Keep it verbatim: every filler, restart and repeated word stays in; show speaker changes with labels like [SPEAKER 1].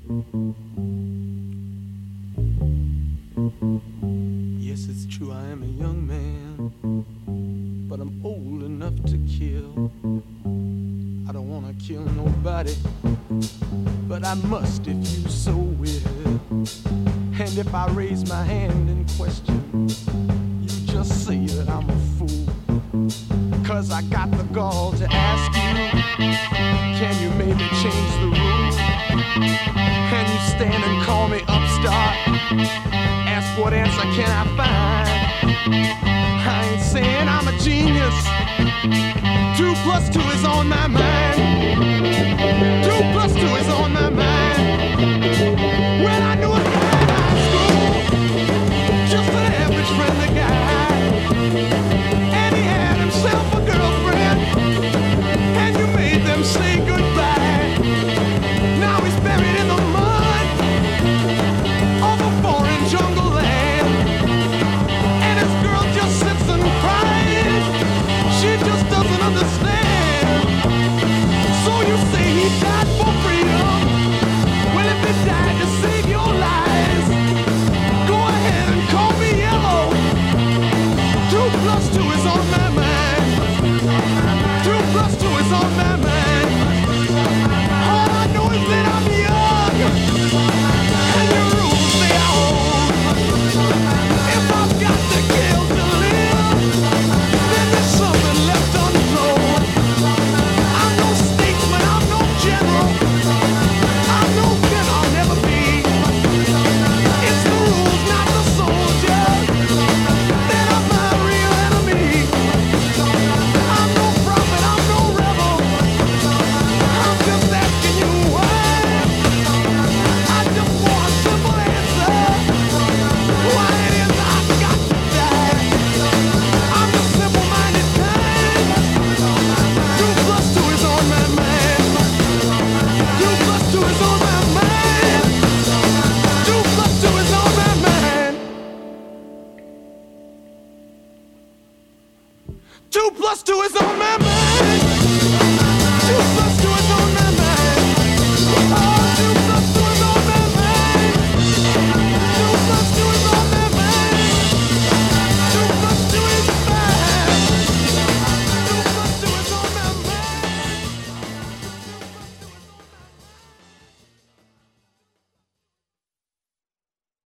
[SPEAKER 1] Yes, it's true, I am a young man, but I'm old enough to kill. I don't wanna kill nobody, but I must if you so will. And if I raise my hand in question, you just say that I'm a fool. Cause I got the gall to ask you, can you maybe change the rules? Can you stand and call me upstart? Ask what answer can I find? I ain't saying I'm a genius. Two plus two is on my mind. Two plus two is on my mind. Well, I knew a guy in high school, just an average friendly guy, and he had himself a girlfriend, and you made them say goodbye. Now he's buried in the mud of a foreign jungle land, and his girl just sits and cries. She just doesn't understand. So you say he died for freedom. Well, if he died to save your lives, go ahead and call me yellow. Two plus two is on my mind. Two plus two is on my mind. All I know is that I'm young, and the rules they are old. If I've got to kill to live, then there's something left untold. I'm no statesman, I'm no general, I'm no kin, I'll never be. It's the rules, not the soldiers, that are my real enemy. I'm no prophet, I'm no rebel, I'm just asking you why. I just want a simple answer, why it is I've got to die. I'm the simple-minded kind. Two plus two is on my mind. Two plus two is on my mind. Two plus two is on my mind. Two plus two is on my mind.